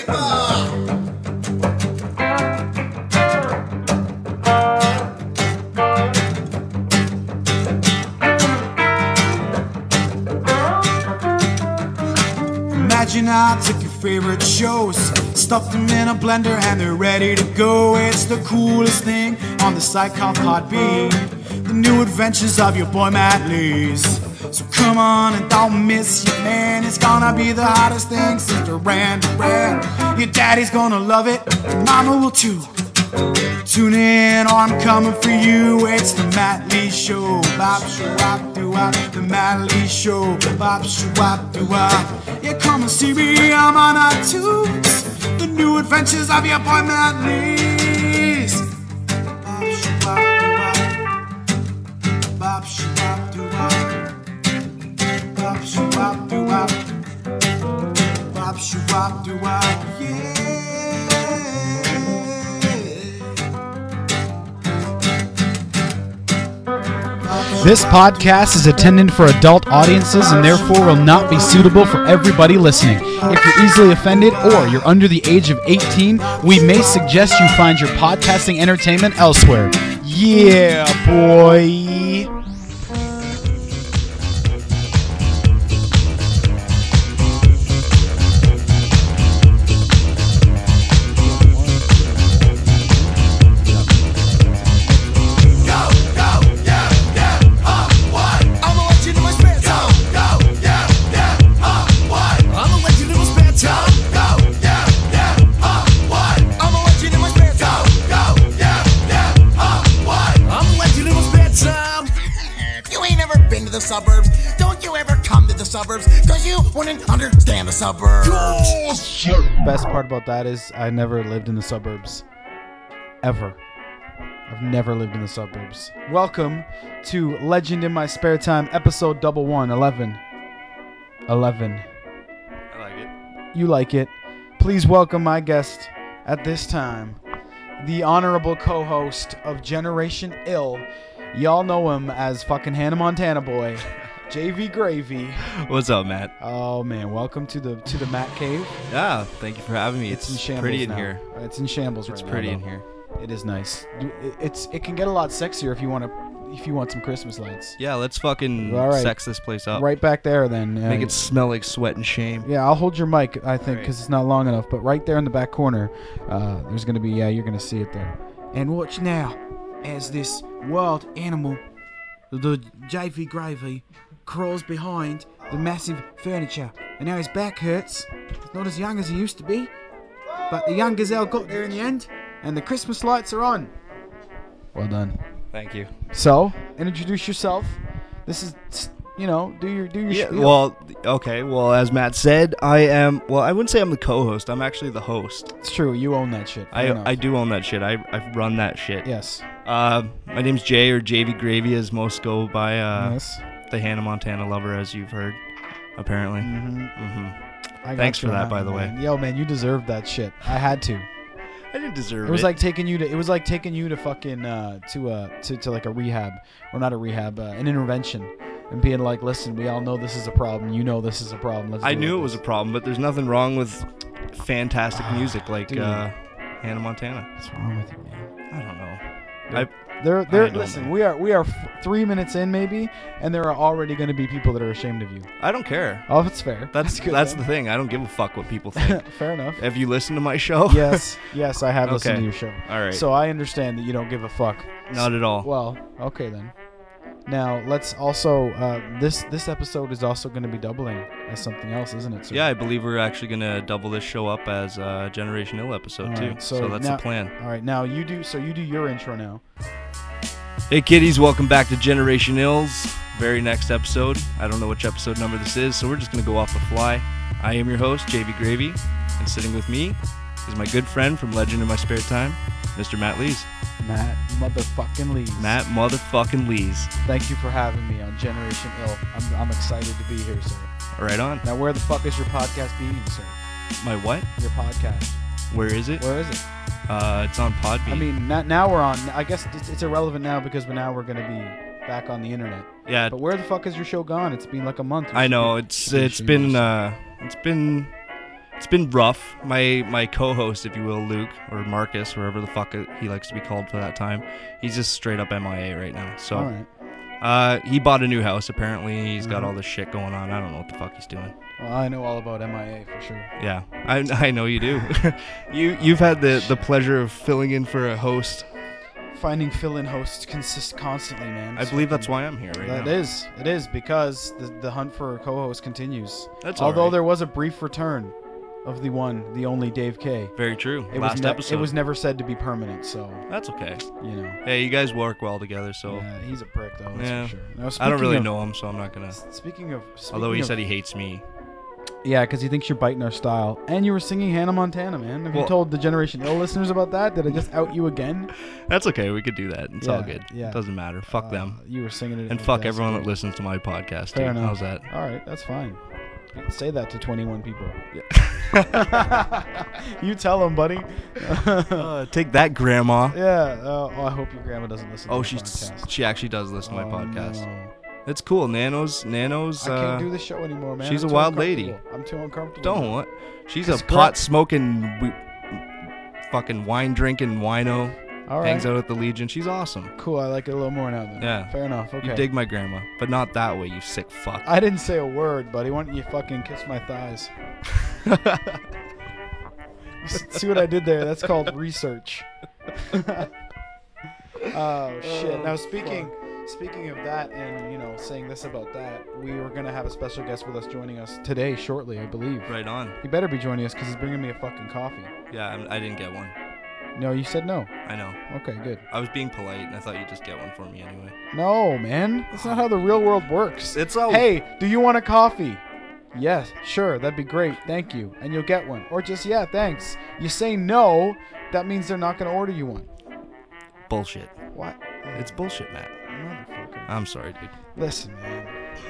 Imagine I took your favorite shows, stuffed them in a blender and they're ready to go. It's the coolest thing on the site called Podbean, the new adventures of your boy Matt Lees. So come on and don't miss your man, it's gonna be the hottest thing since Duran Duran. Your daddy's gonna love it, your mama will too. Tune in or I'm coming for you. It's the Matt Lee Show. Bop shoo-wop doo-wop. The Matt Lee Show. Bop shoo-wop doo-wop. Yeah, come and see me, I'm on iTunes. The new adventures of your boy Matt Lees. Bop shoo-wop doo-wop. Bop shoo-wop doo-wop. Bop shoo-wop doo-wop. Bop shoo-wop doo-wop. Yeah. This podcast is intended for adult audiences and therefore will not be suitable for everybody listening. If you're easily offended or you're under the age of 18, we may suggest you find your podcasting entertainment elsewhere. Yeah, boy. Suburbs. Don't you ever come to the suburbs, because you wouldn't understand the suburbs. Best part about that is I never lived in the suburbs. Ever. I've never lived in the suburbs. Welcome to Legend in My Spare Time, episode 11. 11. I like it. You like it. Please welcome my guest at this time, the honorable co-host of Generation Ill. Y'all know him as fucking Hannah Montana boy, JV Gravy. What's up, Matt? Oh man, welcome to the Matt Cave. Yeah, thank you for having me. It's in shambles pretty in now. here. It's in shambles right now. It's pretty in though. here. It is nice. It can get a lot sexier if you want some Christmas lights. Yeah, let's fucking All right. sex this place up. Right back there then. Make it smell like sweat and shame. Yeah, I'll hold your mic, I think, Right. because it's not long enough. But right there in the back corner, there's going to be, you're going to see it there. And watch now as this wild animal, the JV Gravy, crawls behind the massive furniture. And now his back hurts. He's not as young as he used to be. But the young gazelle got there in the end, and the Christmas lights are on. Well done. Thank you. So, introduce yourself. This is, do your Yeah, spiel. well, okay. Well, as Matt said, I wouldn't say I'm the co-host. I'm actually the host. It's true. You own that shit. Fair enough. I do own that shit. I run that shit. Yes. My name's Jay, or JV Gravy, as most go by. Yes. The Hannah Montana lover, as you've heard, apparently. I got Thanks you for that, on by the way. man. Yo, man, you deserved that shit. I had to. I didn't deserve it. It was like taking you to fucking to like a rehab, or not a rehab, an intervention, and being like, listen, we all know this is a problem. You know this is a problem. Let's I deal knew it with was a this. problem, but there's nothing wrong with fantastic music like dude. Hannah Montana. What's wrong with you, man? I don't know. There. I don't Listen, know. we are 3 minutes in maybe, and there are already going to be people that are ashamed of you. I don't care. Oh, that's fair. That's good. the then. thing. I don't give a fuck what people think. Fair enough. Have you listened to my show? Yes, I have listened Okay. to your show. All right. So I understand that you don't give a fuck. Not at all. Well, okay then. Now let's also this episode is also going to be doubling as something else, isn't it? Sir? Yeah, I believe we're actually gonna double this show up as a Generation Ill episode All too. right, So that's now, the plan. All right, now you do your intro now. Hey kiddies, welcome back to Generation Ill's very next episode. I don't know which episode number this is, so we're just gonna go off the fly. I am your host, JV Gravy, and sitting with me is my good friend from Legend in My Spare Time, Mr. Matt Lees. Matt motherfucking Lees. Matt motherfucking Lees. Thank you for having me on Generation Ill. I'm excited to be here, sir. Right on. Now, where the fuck is your podcast being, sir? My what? Your podcast. Where is it? Where is it? It's on Podbean. I mean, now we're on. I guess it's irrelevant now because now we're gonna be back on the internet. yeah, But where the fuck has your show gone? It's been like a month. I know. It's been It's been rough. My co-host, if you will, Luke, or Marcus, wherever the fuck he likes to be called for that time, he's just straight up MIA right now. So, All right. he bought a new house. Apparently, he's got all this shit going on. I don't know what the fuck he's doing. Well, I know all about MIA for sure. Yeah, I know you do. You've had the pleasure of filling in for a host. Finding fill-in hosts constantly, man. I believe that's why I'm here right now. It is because the hunt for a co-host continues. That's although alright. there was a brief return of the only Dave K. Very true. It Last episode. It was never said to be permanent, so That's okay. you know. Hey, you guys work well together, so Yeah, he's a prick though. That's yeah. for sure. Now, I don't really speaking know him, so I'm not gonna. of- Speaking of, Although he said he hates me. yeah, because he thinks you're biting our style, and you were singing Hannah Montana, man. Have you Well- told the Generation Ill listeners about that? Did I just out you again? That's okay. We could do that. It's all Yeah, good. yeah. It doesn't matter. Fuck them. You were singing it, And at the fuck desk. everyone that listens to my podcast. Fair Dude. enough. How's that? All right, that's fine. You can say that to 21 people. You tell them, buddy. Take that, Grandma. Yeah. Oh, I hope your grandma doesn't listen. Oh, to the podcast. she actually does listen to my Oh, podcast. no. It's cool. Nano's. I can't do this show anymore, man. she's I'm a too wild lady. uncomfortable. I'm too uncomfortable. Don't what? She's a 'Cause pot smoking, fucking wine drinking wino. All right. Hangs out at the Legion. She's awesome. Cool. I like it a little more now. Then. Yeah. Fair enough. Okay. You dig my grandma, but not that way. You sick fuck. I didn't say a word, buddy. Why don't you fucking kiss my thighs? See what I did there? That's called research. Oh shit! Now speaking of that, and saying this about that, we were gonna have a special guest with us joining us today, shortly, I believe. Right on. He better be joining us because he's bringing me a fucking coffee. Yeah, I didn't get one. No, you said no. I know. Okay, good. I was being polite, and I thought you'd just get one for me anyway. No, man, that's not how the real world works. It's all. Hey, do you want a coffee? Yes, sure, that'd be great. Thank you. And you'll get one. Or just, yeah, thanks. You say no, that means they're not going to order you one. Bullshit. What? It's bullshit, Matt. Motherfucker. I'm sorry, dude. Listen, man.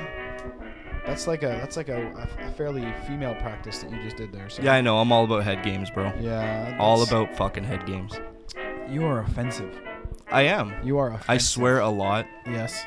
That's like a fairly female practice that you just did there. So. Yeah, I know. I'm all about head games, bro. Yeah. All that's- about fucking head games. You are offensive. I am. You are offensive. I swear a lot. Yes.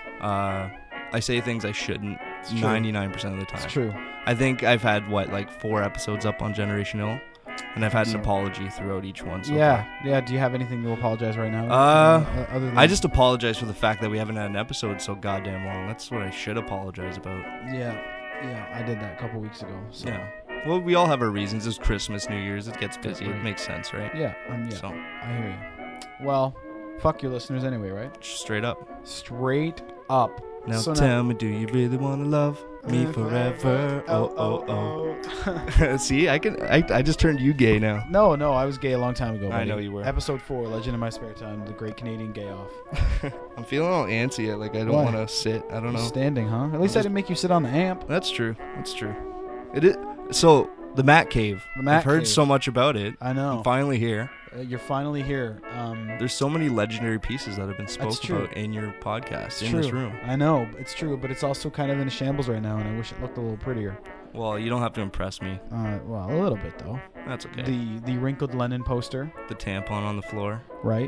I say things I shouldn't It's true. 99% of the time. It's true. I think I've had, 4 episodes up on Generation Ill? And I've had an So- apology throughout each one. So Yeah. far. Yeah. Do you have anything to apologize right now? Other than I just apologize for the fact that we haven't had an episode so goddamn long. That's what I should apologize about. Yeah. I did that a couple weeks ago. So. Yeah. Well, we all have our reasons. It's Christmas, New Year's. It gets busy. right. It makes sense, right? Yeah. Yeah. So, I hear you. Well, fuck your listeners anyway, right? straight up. Straight up. Now So tell me, do you really want to love me forever? Oh. See, I just turned you gay now. No, I was gay a long time ago. I buddy. know you were. Episode 4, Legend in My Spare Time, the Great Canadian Gay Off. I'm feeling all antsy. Like, I don't Why? want to sit. I don't know. Standing, huh? At least I didn't make you sit on the amp. That's true. That's true. It is. So, the Matt Cave. The Matt I've heard Cave. so much about it. I know. I'm finally here. You're finally here. There's so many legendary pieces that have been spoken true. about in your podcast, It's in true. this room. I know, it's true, but it's also kind of in a shambles right now, and I wish it looked a little prettier. Well, you don't have to impress me. Well, a little bit though. That's okay. The wrinkled Lennon poster, The tampon on the floor. right?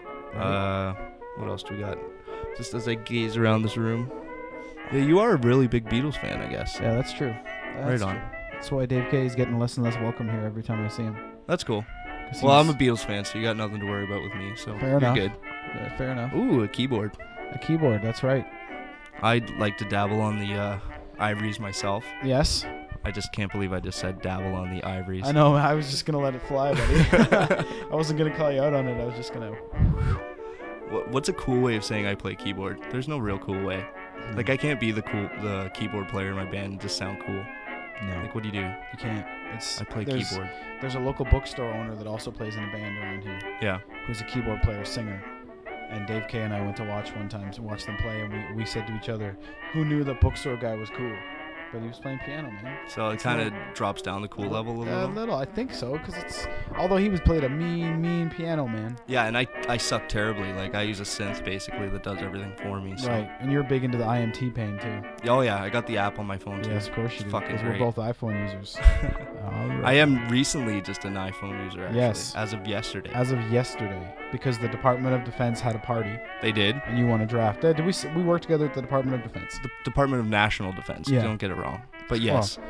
What else do we got? Just as I gaze around this room. Yeah, you are a really big Beatles fan, I guess. Yeah, that's true. That's Right on. true. That's why Dave K is getting less and less welcome here every time I see him. That's cool. 'Cause Well, I'm he's- a Beatles fan, so you got nothing to worry about with me. So Fair you're enough. good. Yeah, fair enough. Ooh, a keyboard. A keyboard, that's right. I'd like to dabble on the ivories myself. Yes. I just can't believe I just said dabble on the ivories. I know, I was just going to let it fly, buddy. I wasn't going to call you out on it. I was just going to... What's a cool way of saying I play keyboard? There's no real cool way. Like, I can't be the keyboard player in my band and just sound cool. No, Like, what do you do? you can't. It's I play there's- keyboard. There's a local bookstore owner that also plays in a band around here, Yeah. who's a keyboard player, singer. And Dave K and I went to watch one time to watch them play, and we said to each other, who knew the bookstore guy was cool? But he was playing piano, man. So it kind of drops down the cool level a little. A little, I think so, because it's... Although he was played a mean piano, man. Yeah, and I suck terribly. Like, I use a synth, basically, that does everything for me. So. Right, and you're big into the IMT pain, too. Oh, yeah, I got the app on my phone, too. Yes, of course you It's do, fucking because great. we're both iPhone users. All right. I am recently just an iPhone user, actually. Yes. As of yesterday. As of yesterday, because the Department of Defense had a party, They did. and you won a draft. Did we worked together at the Department of Defense? The Department of National Defense. Yeah. Don't get it wrong. But yes.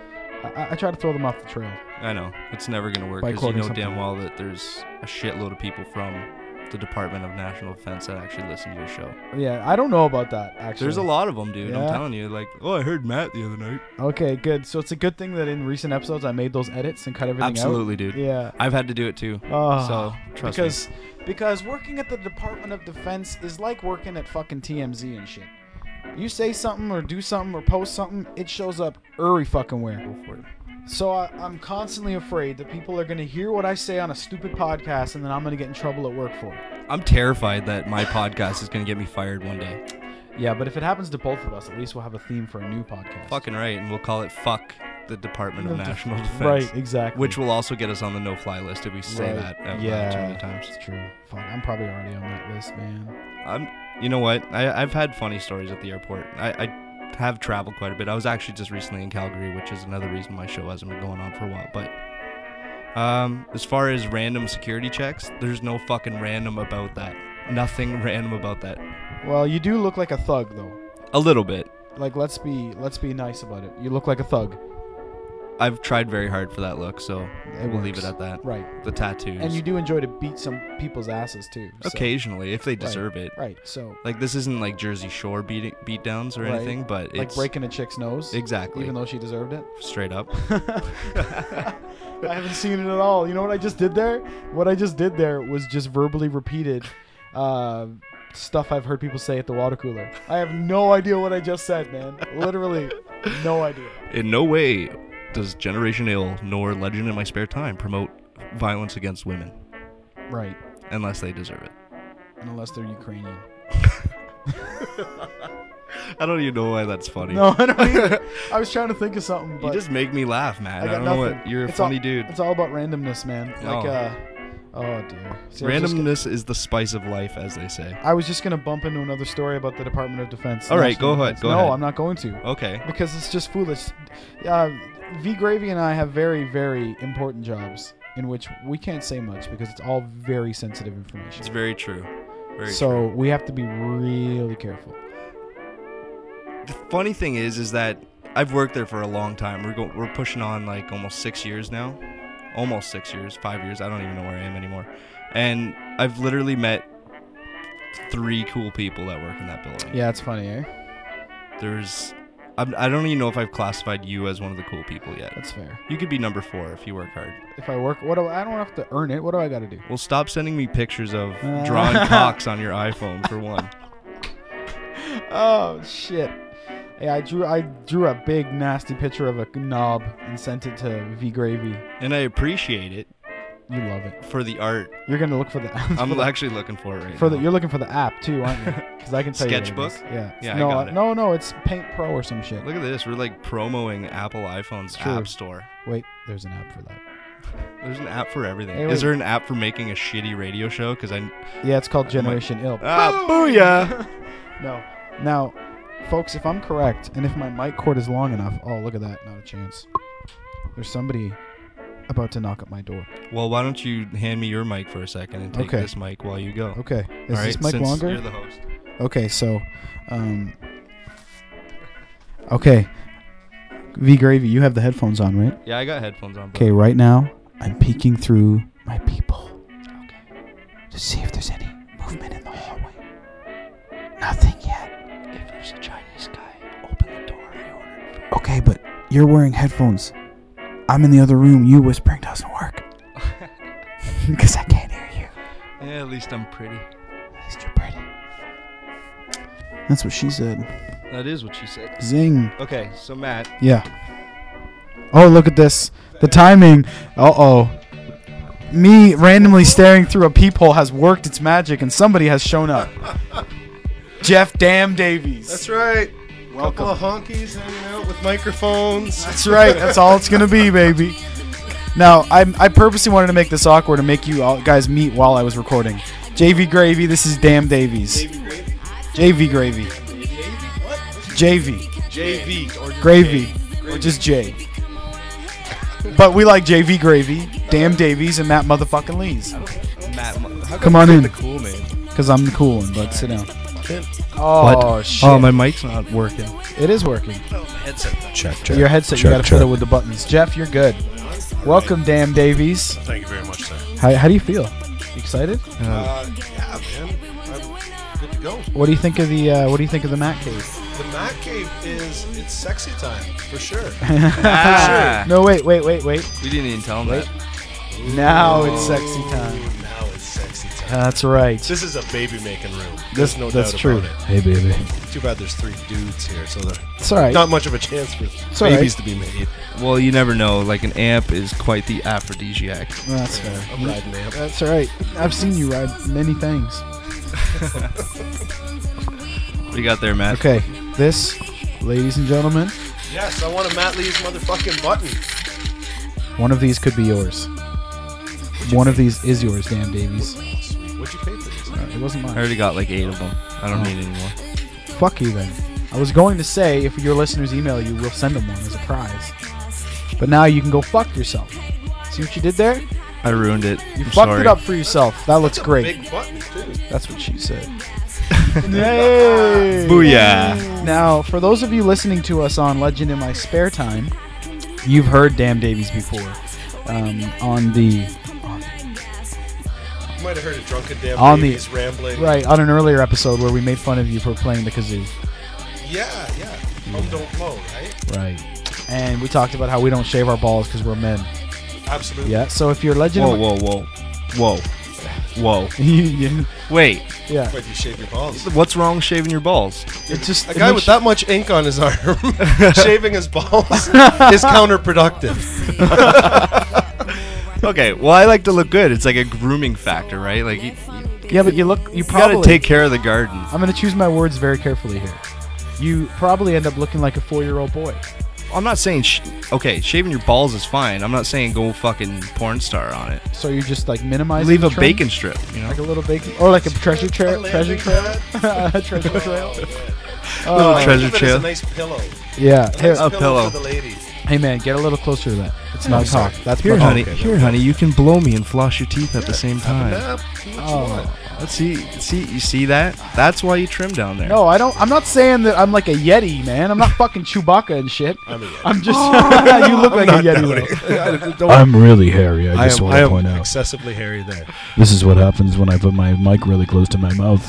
I try to throw them off the trail. I know. It's never going to work By because you quoting know something. damn well that there's a shitload of people from the Department of National Defense that actually listen to your show. Yeah, I don't know about that, actually. There's a lot of them, dude. Yeah. I'm telling you. Like, oh, I heard Matt the other night. Okay, good. So it's a good thing that in recent episodes I made those edits and cut everything Absolutely, out. dude. Yeah. I've had to do it too. Oh, So, trust me. Because working at the Department of Defense is like working at fucking TMZ and shit. You say something or do something or post something, it shows up every fucking where. Go for it. So I'm constantly afraid that people are going to hear what I say on a stupid podcast and then I'm going to get in trouble at work for it. I'm terrified that my podcast is going to get me fired one day. Yeah, but if it happens to both of us, at least we'll have a theme for a new podcast. Fucking right. And we'll call it Fuck the Department of National Defense. Right, exactly. Which will also get us on the no-fly list if we say that out loud too many times. It's true. Fuck, I'm probably already on that list, man. You know what? I've had funny stories at the airport. I have traveled quite a bit. I was actually just recently in Calgary, which is another reason my show hasn't been going on for a while. But as far as random security checks, there's no fucking random about that. Nothing random about that. Well, you do look like a thug, though. A little bit. Like, let's be nice about it. You look like a thug. I've tried very hard for that look, so we'll leave it works. at that. Right. The tattoos. And you do enjoy to beat some people's asses, too. So. Occasionally, if they deserve it. Right, so... Like, this isn't like Jersey Shore beat downs or Right. anything, but Like it's... breaking a chick's nose? Exactly. Even though she deserved it? Straight up. I haven't seen it at all. You know what I just did there? What I just did there was just verbally repeated stuff I've heard people say at the water cooler. I have no idea what I just said, man. Literally, no idea. In no way does Generation Ill nor Legend in My Spare Time promote violence against women, Right. unless they deserve it. And unless they're Ukrainian. I don't even know why that's funny. No, I don't either. I was trying to think of something, but You just make me laugh, man. I I got don't know nothing. what. You're a It's funny all, dude. It's all about randomness, man. Like, oh dear. See, Randomness is the spice of life, as they say. I was just gonna bump into another story about the Department of Defense. All right, National go ahead, Defense. go no, ahead. I'm not going to. Okay. Because it's just foolish. V Gravy and I have very, very important jobs in which we can't say much because it's all very sensitive information. It's very true. Very so true. we have to be really careful. The funny thing is that I've worked there for a long time. We're pushing on like almost 6 years now. Almost 6 years, 5 years. I don't even know where I am anymore. And I've literally met 3 cool people that work in that building. Yeah, it's funny, eh? I don't even know if I've classified you as one of the cool people yet. That's fair. You could be number 4 if you work hard. If I work, I don't have to earn it. What do I got to do? Well, stop sending me pictures of drawing cocks on your iPhone, for one. Oh shit! Hey, I drew a big nasty picture of a knob and sent it to V Gravy. And I appreciate it You love it. for the art. You're gonna look for the. I'm actually looking for it right for now. You're looking for the app too, aren't you? Because I can tell Sketchbook? you. What it is. Yeah. Yeah, I no, got it. No, it's Paint Pro or some shit. Look at this. We're like promoting Apple iPhone's True. app store. Wait, there's an app for that. There's an app for everything. Hey, Is wait. there an app for making a shitty radio show? Because Yeah, it's called Generation Ill. booyah! No. Now, folks, if I'm correct, and if my mic cord is long enough, oh, look at that. Not a chance. There's somebody about to knock at my door. Well, why don't you hand me your mic for a second and take Okay. this mic while you go? Okay. Is All this right, mic since longer? You're the host. Okay, so, okay. V Gravy, you have the headphones on, right? Yeah, I got headphones on. Okay, right now, I'm peeking through my peephole. Okay. To see if there's any movement in the hallway. Nothing yet. If there's a Chinese guy, open the door. Okay, but you're wearing headphones. I'm in the other room. You whispering doesn't work. Because I can't hear you. Yeah, at least I'm pretty. At least you're pretty. That's what she said. That is what she said. Zing. Okay, so Matt, Yeah. Oh, look at this. The timing. Uh-oh. Me randomly staring through a peephole has worked its magic, and somebody has shown up. Jeff Damn Davies. That's right. Welcome. Couple of honkies hanging out with microphones. That's right. That's all it's gonna be, baby. Now, I purposely wanted to make this awkward and make you all guys meet while I was recording. JV Gravy, this is Damn Davies. JV Gravy. JV. JV or Gravy. Or just J. But we like JV Gravy, Damn Davies, and Matt motherfucking Lees. Matt, how Come on you're in. the cool man. Because I'm the cool one, but sit down. Finn. Oh, What? shit. Oh, my mic's not working. It is working. Check. Your headset, you gotta fiddle with the buttons. Jeff, you're good. Welcome, Dan Davies. Thank you very much, sir. How do you feel? You excited? Yeah, man. I'm good to go. What do you think of the Matt Cave? The Matt Cave it's sexy time for sure. Ah. No, wait. We didn't even tell him that. Now it's sexy time. Now it's sexy time. That's right. This is a baby making room. That's There's no doubt true. about it. Hey, baby. Too bad there's 3 dudes here, so there's It's all right. not much of a chance for all right. babies to be made. Well, you never know. Like, an amp is quite the aphrodisiac. That's fair. I'm riding amp. That's all right. I've seen you ride many things. What you got there, Matt? Okay, this, ladies and gentlemen, Yes, I want a Matt Lee's motherfucking button. one of these could be yours. One of these is yours, Dan Davies. Sweet. What'd you pay for this? It wasn't I mine. already got like 8 of them. I don't Oh. need any more. Fuck you then. I was going to say, if your listeners email you, we'll send them one as a prize. But now you can go fuck yourself. See what you did there? I ruined it. You I'm fucked sorry. it up for yourself. That looks It's a great. big button, too. That's what she said. Yay! Booyah. Now, for those of you listening to us on Legend in My Spare Time, you've heard Dan Davies before. On the You might have heard a drunken damn On the- babies rambling. right on an earlier episode where we made fun of you for playing the kazoo. Yeah. Home don't blow, right? Right. And we talked about how we don't shave our balls because we're men. Absolutely. Yeah. So if you're Legend, Whoa. yeah. Wait, Yeah. But you shave your balls. what's wrong with shaving your balls? It's just A guy with that much ink on his arm shaving his balls is counterproductive. Okay, well, I like to look good. It's like a grooming factor, right? Like, you Yeah, but you gotta probably take care of the garden. I'm gonna choose my words very carefully here. You probably end up looking like a 4-year-old boy. I'm not saying, okay, shaving your balls is fine. I'm not saying go fucking porn star on it. So you're just like minimizing. Leave the a trim? bacon strip, you know? Like a little bacon, or like a treasure trail. Treasure trail. Treasure trail. Little treasure Give it as trail. a nice pillow. Yeah. Here, A pillow. for the ladies. hey man, get a little closer to that. It's not sorry. talk. That's Here, my honey. talk. Here, honey. You can blow me and floss your teeth at the same time. Nap, do what you want. Let's see. You see that? That's why you trim down there. No, I don't. I'm not saying that I'm like a Yeti, man. I'm not fucking Chewbacca and shit. I'm a Yeti. I'm just. You look like a Yeti. Though. I'm really hairy. I I just am, want I to am point out. excessively hairy there. This is what happens when I put my mic really close to my mouth.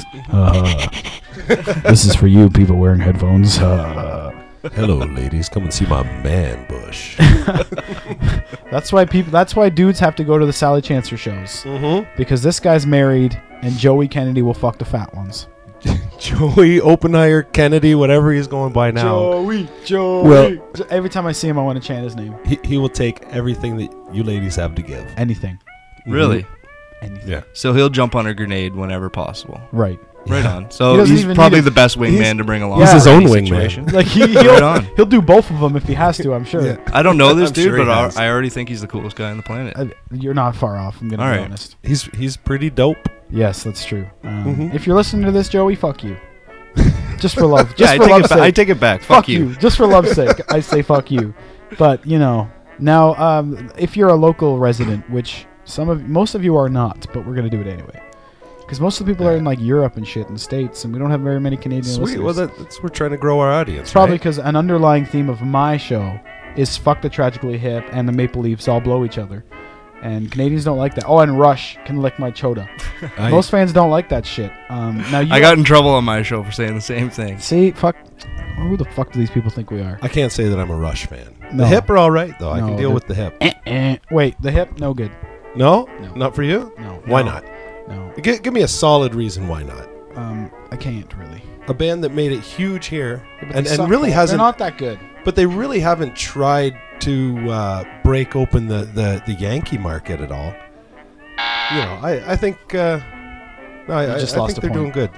This is for you people wearing headphones. Hello, ladies. Come and see my man bush. That's why dudes have to go to the Sally Chancer shows Mm-hmm. because this guy's married and Joey Kennedy will fuck the fat ones. Joey Oppenheimer Kennedy, whatever he's going by now. Joey. Well- Every time I see him, I want to chant his name. He will take everything that you ladies have to give. Anything. Really? Anything. Yeah. So he'll jump on a grenade whenever possible. Right. Right on. He So doesn't he's even probably need the best he's- wingman to bring along. he's for his any own wingman. situation. Like Right on. he'll do both of them if he has to. I'm sure. Yeah. I don't know this I'm dude, sure he but has. I already think he's the coolest guy on the planet. You're not far off. I'm gonna All be right. honest. He's pretty dope. Yes, that's true. Mhm. If you're listening to this, Joey, fuck you. Just for love. Just Yeah, for love's sake. I take it back. Fuck you. Just for love's sake, I say fuck you. But now, if you're a local resident, which most of you are not, but we're gonna do it anyway, because most of the people are in like Europe and shit and States, and we don't have very many Canadian Sweet. listeners. Well, that's we're trying to grow our audience. It's probably right? because an underlying theme of my show is fuck the Tragically Hip and the Maple Leafs all blow each other. And Canadians don't like that. Oh, and Rush can lick my chota. Most fans don't like that shit. Now I got in trouble on my show for saying the same thing. see, fuck. Who the fuck do these people think we are? I can't say that I'm a Rush fan. No. The hip are all right though. I No, can deal the- with the hip. Wait, the hip? No good. No, No. not for you. No. Why No. not? No. Give me a solid reason why not. I can't really. A band that made it huge here Yeah, but and, they and suck, really though. hasn't, They're not that good. but they really haven't tried to break open the Yankee market at all. You know, I think. No, I just I lost think a they're doing point. good.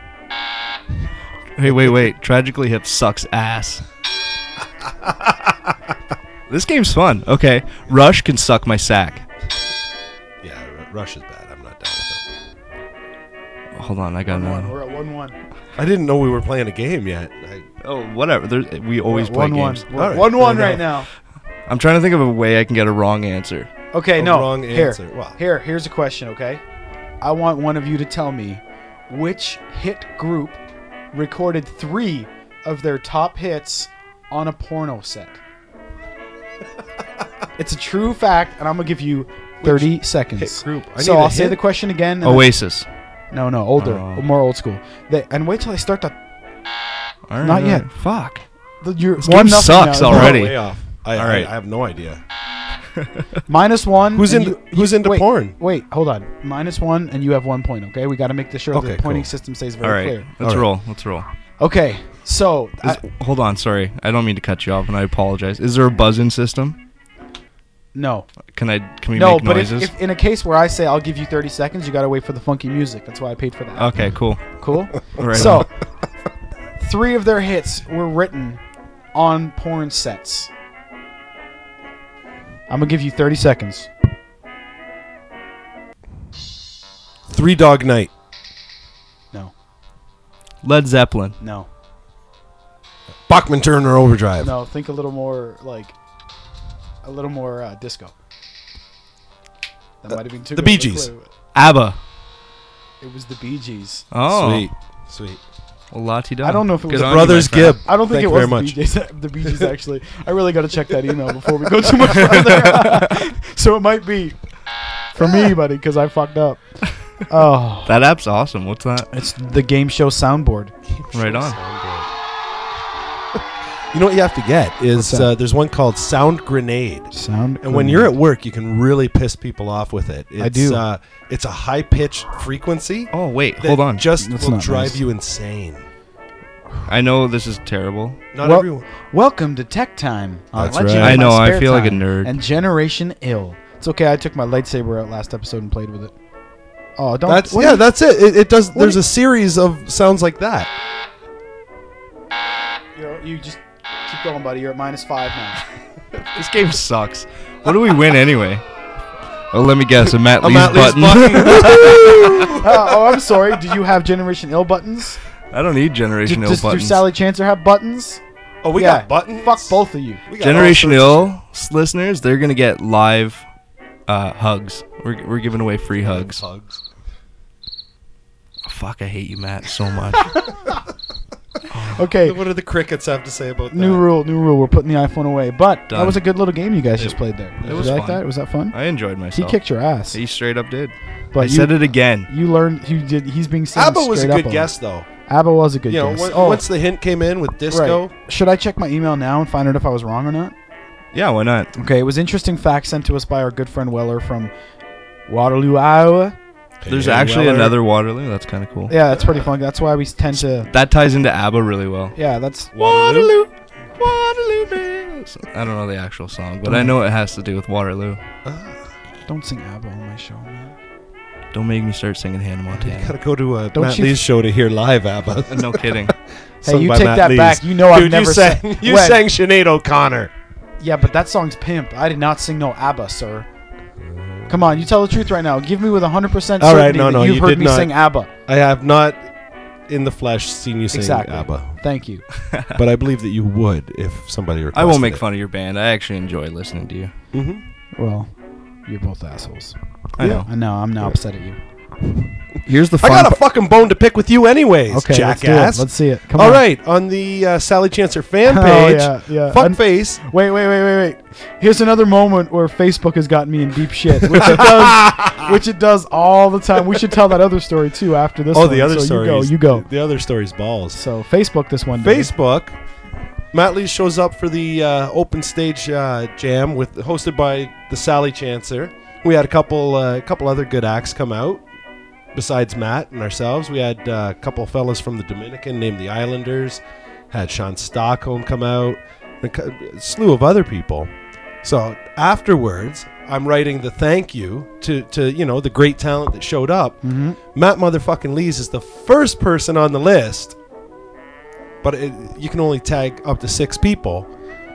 Hey, wait. Tragically Hip sucks ass. This game's fun. Okay. Rush can suck my sack. Yeah, Rush is bad. I'm not down with Hold on, I got another. We're at 1-1. them. I didn't know we were playing a game yet. Oh, whatever. We always play 1-1. games. We're All right, 1-1 there you right go. now. I'm trying to think of a way I can get a wrong answer. Okay, A no. wrong Here. answer. Well. Here's a question, okay? I want one of you to tell me which hit group recorded 3 of their top hits on a porno set. It's a true fact, and I'm going to give you 30 seconds. hit group? I So need a I'll say hint. the question again. and Oasis. No, older. Oh. More old school. And wait till I start the... All right, Not yet. Fuck. You're This game 1-0 sucks now. already. Way off. All right. I have no idea. -1. Who's and into wait, porn? Wait, hold on. -1, and you have 1 point, okay? We got to make sure Okay, the pointing cool. system stays All very right. clear. Let's All right. roll. Let's roll. Okay, so... Hold on. Sorry. I don't mean to cut you off, and I apologize. Is there a buzz-in system? no. Can we No, make but noises? if in a case where I say I'll give you 30 seconds, you got to wait for the funky music. That's why I paid for that. Okay, cool. Cool? Right So, on. 3 of their hits were written on porn sets. I'm going to give you 30 seconds. 3 Dog Night. No. Led Zeppelin. No. Bachman Turner Overdrive. No, think a little more disco. That might have been too the good Bee of a Gees. clue. ABBA. It was the Bee Gees. Oh. Sweet. Well, la-ti-da. I don't know if it was Good the on you, Brothers my friend. Gibb. I don't think Thank it you was very the much. Bee Gees. The Bee Gees, actually. I really got to check that email before we go too much further. So it might be for me, buddy, because I fucked up. Oh, That app's awesome. What's that? it's the game show soundboard. Right on. You know what you have to get is What's that? there's one called Sound Grenade. Sound. And when you're at work, you can really piss people off with it. It's, I do. It's a high-pitched frequency. Oh, wait. that Hold on. Just That's will not drive nice. you insane. I know this is terrible. Not Well- everyone. Welcome to Tech Time. on That's Legend right. of I My know, I Spare feel like a Time nerd. And Generation Ill. It's okay. I took my lightsaber out last episode and played with it. Oh, don't. That's what yeah. do you- That's it. It does. what There's do a series of sounds like that. you just keep going, buddy. You're at -5 now. This game sucks. What do we win anyway? Oh, let me guess. A Matt A Lee's Matt Lee's button. Oh, I'm sorry. Do you have Generation Ill buttons? I don't need Generation Ill Does buttons. Sally Chancer have buttons? Oh, we Yeah. got buttons. Fuck both of you. We got all Generation sorts of Ill listeners, they're gonna get live hugs. We're giving away free hugs. hugs. Oh, fuck, I hate you, Matt, so much. Okay. What do the crickets have to say about that? New rule. We're putting the iPhone away. But that Done. was a good little game you guys just played there. Did was you like fun. that? Was that fun? I enjoyed He myself. kicked your ass. He straight up did. But I said it again. You learned. He's being seen ABBA was a straight up good on. guess, though. ABBA was a good You know, guess. once the hint came in with disco. Right. Should I check my email now and find out if I was wrong or not? Yeah, why not? Okay, it was interesting fact sent to us by our good friend Weller from Waterloo, Iowa. There's Hey, actually Weller. another Waterloo. That's kind of cool. Yeah, that's pretty fun. That's why we tend to. That ties into ABBA really well. Yeah, that's. Waterloo. Waterloo Bills. I don't know the actual song, but I know it has to do with Waterloo. Don't sing ABBA on my show, man. Don't make me start singing Hannah You Montana. gotta go to Don't Matt you- Lee's show to hear live ABBA. No kidding. Hey, Sung you by take Matt that Lees. back. You know I've Dude, never you sang. sang. You When? sang Sinead O'Connor. Yeah, but that song's pimp. I did not sing no ABBA, sir. Come on, you tell the truth right now. Give me with 100% certainty All right, no, that no, you've you heard did me not. sing ABBA. I have not, in the flesh, seen you sing Exactly. ABBA, Thank you. but I believe that you would if somebody requested I won't make it. fun of your band. I actually enjoy listening to you. Mm-hmm. Well, you're both assholes. I know. I know. I'm now upset at you. Here's the I fun. got a fucking bone to pick with you, anyways, Okay, jackass. let's see it. Come All on. right, on the Sally Chancer fan Oh, page, yeah. fuckface. Wait. Here's another moment where Facebook has gotten me in deep shit, which it does all the time. We should tell that other story too after this. Oh, one. the other so stories. You go. The other story's balls. So Facebook this one day. Facebook. Matt Lee shows up for the open stage jam hosted by the Sally Chancer. We had a couple other good acts come out. Besides Matt and ourselves, we had a couple fellas from the Dominican named the Islanders. Had Sean Stockholm come out. And a slew of other people. So afterwards, I'm writing the thank you to the great talent that showed up. Mm-hmm. Matt motherfucking Lees is the first person on the list, but you can only tag up to 6 people.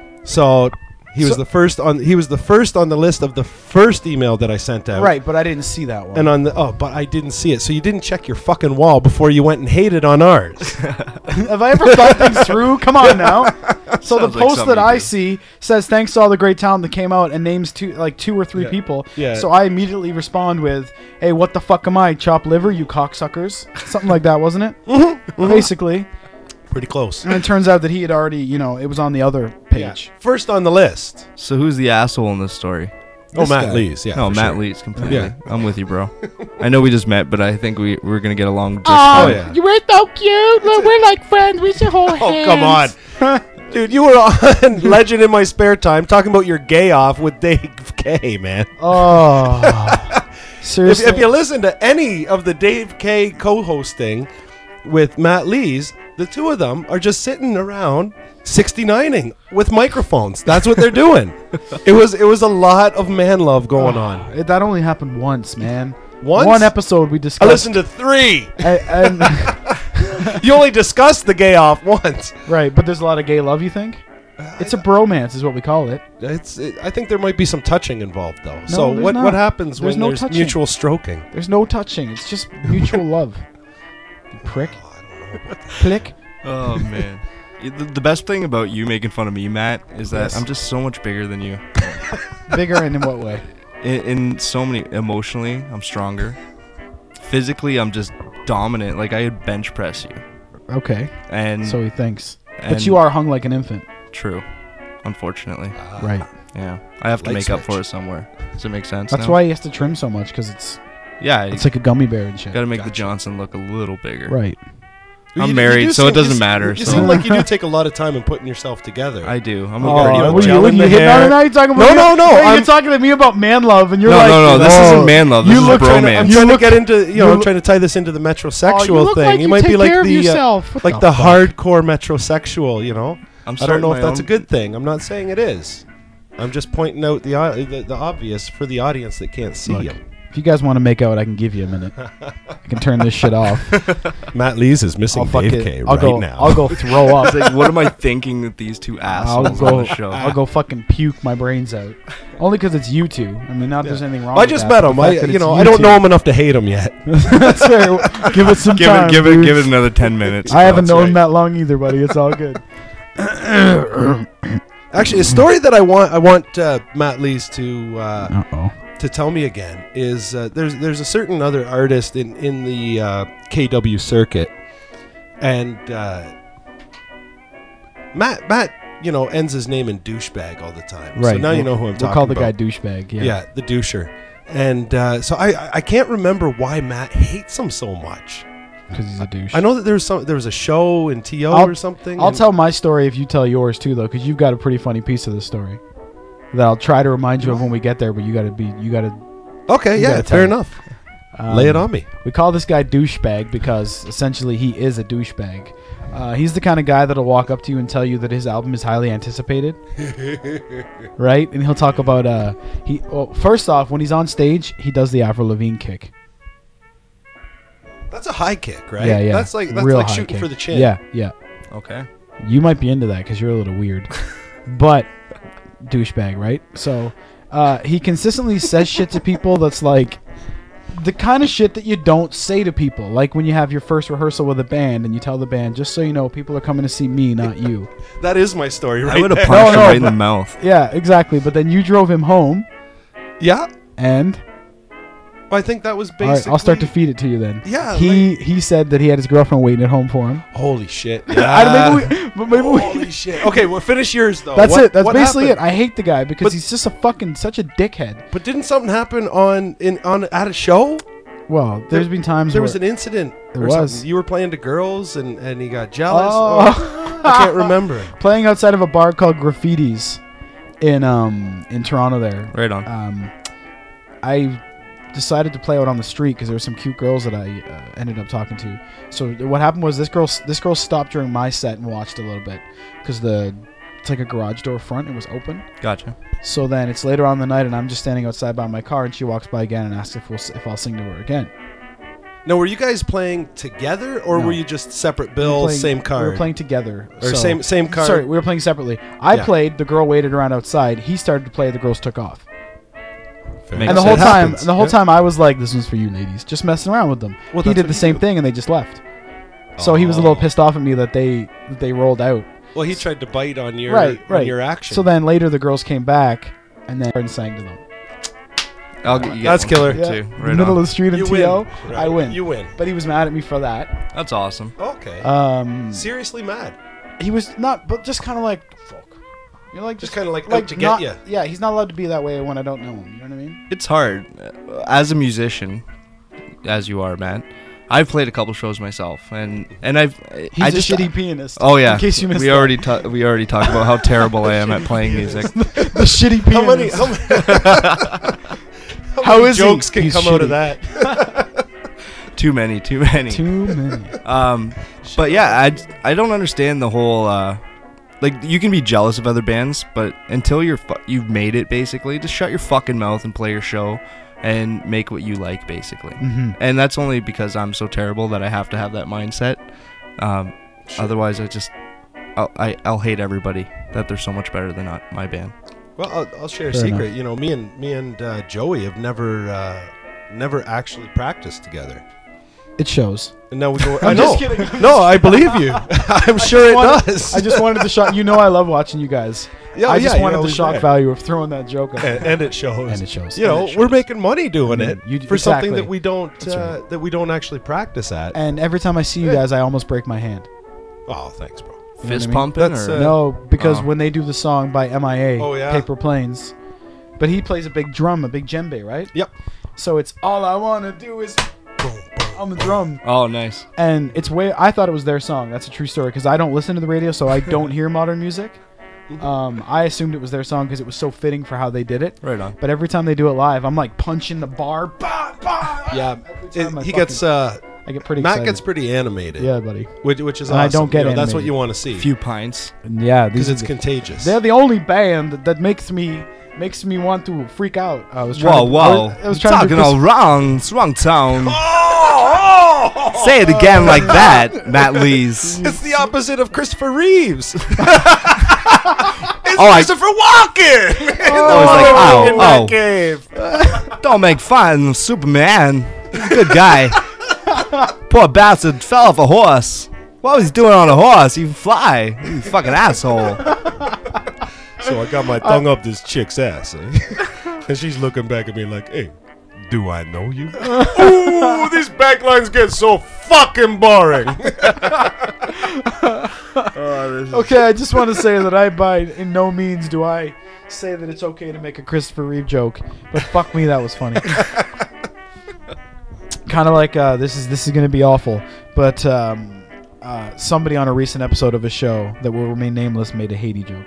So he was the first on. He was the first on the list of the first email that I sent out. Right, but I didn't see that one. And but I didn't see it. So you didn't check your fucking wall before you went and hated on ours. Have I ever thought things through? Come on now. So the Sounds like post something that you I do. see says thanks to all the great talent that came out and names 2 or 3 Yeah. people. Yeah. So I immediately respond with, "Hey, what the fuck am I? Chop liver, you cocksuckers?" Something like that, wasn't it? Basically. pretty close. And it turns out that he had already, it was on the other page. First on the list. So who's the asshole in this story? Matt guy. Lees. Yeah. No, for Matt sure. Lees completely. Yeah. I'm with you, bro. I know we just met, but I think we're going to get along just Oh, fine. yeah. You were so cute. We're like friends. We should hold Oh, come on. Dude, you were on Legend in My Spare Time talking about your gay off with Dave K, man. Oh. Seriously. If you listen to any of the Dave K co-hosting with Matt Lees, the two of them are just sitting around 69ing with microphones. That's what they're doing. It was a lot of man love going on. That only happened once, man. Once? One episode we I discussed. listened to 3. and You only discussed the gay off once. right, but there's a lot of gay love, you think? It's a bromance is what we call it. I think there might be some touching involved, though. So there's what not. happens There's when no there's touching. mutual stroking? There's no touching. It's just mutual love. You prick. Click. Oh, man. The best thing about you making fun of me, Matt, is that Yes. I'm just so much bigger than you. Bigger and in what way? In so many, emotionally, I'm stronger. Physically, I'm just dominant. Like, I could bench press you. Okay. And So he thinks. and But you are hung like an infant. True. Unfortunately. Right. Yeah. I have to Light make up switch. for it somewhere. Does it make sense That's now? why he has to trim so much, because it's Yeah. it's like a gummy bear and shit. Got to make the Johnson look a little bigger. Right. I'm You married, do so it seem- doesn't matter, You so- seem like you do take a lot of time in putting yourself together. I do. I'm Oh, a you pretty know, what gel are in you the hitting hair. on it now? You talking about No, no. Wait, I'm- you're talking to me about man love, and you're No, like, no, this oh, isn't man love. This you is look I'm bromance. trying to look- get into, you I'm look- trying to tie this into the metrosexual you look thing. like you you might take be like care of the yourself. What like the the fuck? hardcore metrosexual, you know. I'm I don't know if starting that's a my good thing. I'm not saying it is. I'm just pointing out the obvious for the audience that can't see Look, him. if you guys want to make out, I can give you a minute. I can turn this shit off. Matt Lees is missing I'll fuck Dave it. K I'll right go. now. I'll go throw up. Like, what am I thinking with these two I'll assholes on go. the show? I'll go fucking puke my brains out. Only because it's you two. I mean, not that there's anything wrong. I with just that, met but him. the fact that it's I you don't two- know him enough to hate him yet. That's fair. Give it some time. Give dude. it another 10 minutes. I haven't That's known right. him that long either, buddy. It's all good. Actually, a story that I want Matt Lees to Uh-oh. to tell me again is there's a certain other artist in the KW circuit, and Matt ends his name in douchebag all the time. Right. So now you know who I'm We'll talking call the about. guy douchebag. Yeah. Yeah, the doucher. And so I can't remember why Matt hates him so much. Because he's a douche. I know that there was a show in TO I'll- or something. I'll and- tell my story if you tell yours too, though, because you've got a pretty funny piece of the story that I'll try to remind you of when we get there. But you gotta. Okay, you yeah, gotta fair tell. enough. Lay it on me. We call this guy douchebag because essentially he is a douchebag. He's the kind of guy that'll walk up to you and tell you that his album is highly anticipated, right? And he'll talk about first off, when he's on stage, he does the Avril Lavigne kick. That's a high kick, right? Yeah, yeah. That's like Real high shooting kick. for the chin. Yeah, yeah. Okay. You might be into that because you're a little weird, but douchebag, right? So he consistently says shit to people that's like the kind of shit that you don't say to people. Like when you have your first rehearsal with a band and you tell the band, just so you know, people are coming to see me, not you. That is my story, right? I would have there. punched No, him no, right in the but- mouth. Yeah, exactly. But then you drove him home, Yeah, and I think that was basically. all right, I'll start to feed it to you then. Yeah, he said that he had his girlfriend waiting at home for him. Holy shit! Holy shit! Okay, well, finish yours though. That's it. That's what basically happened? it. I hate the guy because But- he's just such a dickhead. But didn't something happen at a show? Well, there's been times There where was an incident. There or was. something. You were playing to girls and he got jealous. Oh. I can't remember. playing outside of a bar called Graffitis in Toronto there. Right on. I decided to play out on the street because there were some cute girls that I ended up talking to. So what happened was this girl stopped during my set and watched a little bit because it's like a garage door front. It was open. Gotcha. So then it's later on in the night and I'm just standing outside by my car and she walks by again and asks if I'll sing to her again. Now, were you guys playing together or No. were you just separate We were bills, playing- same card? We were playing together. Or same card. Sorry, we were playing separately. I Yeah. played. The girl waited around outside. He started to play. The girls took off. Fair Makes And the enough. whole It time, happens. I was like, "This one's for you, ladies." Just messing around with them. Well, He that's did what the you same do. thing, and they just left. So he was a little Oh. pissed off at me that they rolled out. Well, he tried to bite on your Right. on your action. So then later, the girls came back and then sang to them. I'll get you. That's killer. Yeah. Too. In Right the middle on. of the street in You TO, win. Right. I win. You win. But he was mad at me for that. That's awesome. Okay. Seriously mad. He was not, but just kind of like, fuck. You know, like Just kind of like out to get not- you. Yeah, he's not allowed to be that way when I don't know him. You know what I mean? It's hard as a musician, as you are, Matt. I've played a couple shows myself, and I've He's I a just shitty pianist. Oh yeah, In case you missed we that. already we already talked about how terrible I am at playing music. the shitty pianist. How many is he? jokes can He's come out of shitty. that? Too many. Too many. But yeah, I don't understand the whole like you can be jealous of other bands, but until you've made it, basically, just shut your fucking mouth and play your show and make what you like, basically. Mm-hmm. And that's only because I'm so terrible that I have to have that mindset. Otherwise, I'll hate everybody that they're so much better than my band. Well, I'll share a Fair secret. enough. You know, me and Joey have never actually practiced together. It shows. And now we go. I'm I know. just kidding. No, I believe you. I'm sure it does. I just wanted the shock. You know, I love watching you guys. Yeah, I just yeah, wanted you're the always shock there. value of throwing that joke out. and it shows. And it shows. You know, And it shows. we're making money doing it You- for something exactly. that we don't That's right. that we don't actually practice at. And every time I see you Yeah. guys, I almost break my hand. Oh, thanks, bro. You know what Fist I mean? pumping That's, or No, because Oh. when they do the song by MIA, Oh, yeah. Paper Planes, but he plays a big drum, a big djembe, right? Yep. So it's all I want to do is on the drum. Oh, nice. And it's I thought it was their song. That's a true story because I don't listen to the radio, so I don't hear modern music. I assumed it was their song because it was so fitting for how they did it. Right on. But every time they do it live, I'm like punching the bar. Bah, bah, Yeah, every time I he fucking- gets. I get pretty Matt excited. gets pretty animated. Yeah, buddy. which is And awesome. I don't get You know, that's what animated. you want to see Few pints. And yeah, because these it's are contagious. they're the only band that makes me want to freak out. I was trying Whoa, I was trying to talking do all wrong. It's wrong tone. Say it again like that, Matt Lees. It's the opposite of Christopher Reeves. It's Oh, Christopher Walken. I was like, in ow, that cave. don't make fun of Superman. He's a good guy. Poor bastard fell off a horse. What was he doing on a horse? He can fly. You fucking asshole. So I got my tongue up this chick's ass, and she's looking back at me like, "Hey, do I know you?" Ooh, these backlines get so fucking boring. Okay, I just want to say that in no means do I say that it's okay to make a Christopher Reeve joke, but fuck me, that was funny. Kind of like this is gonna be awful, but somebody on a recent episode of a show that will remain nameless made a Haiti joke,